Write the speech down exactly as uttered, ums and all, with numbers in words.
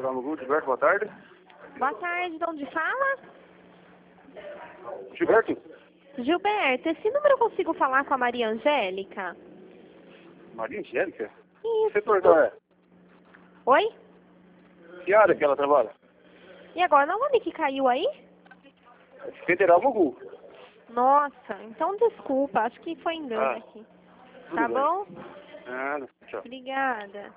Galo, Gilberto, boa tarde. Boa tarde, de onde fala? Gilberto? Gilberto, esse número eu consigo falar com a Maria Angélica? Maria Angélica? Que Isso. setor que ela é? Oi? Que área que ela trabalha? E agora, onde que caiu aí? Federal Mugu. Nossa, então desculpa, acho que foi engano Ah, aqui. tudo Tá bem. bom? Ah, tchau. Obrigada.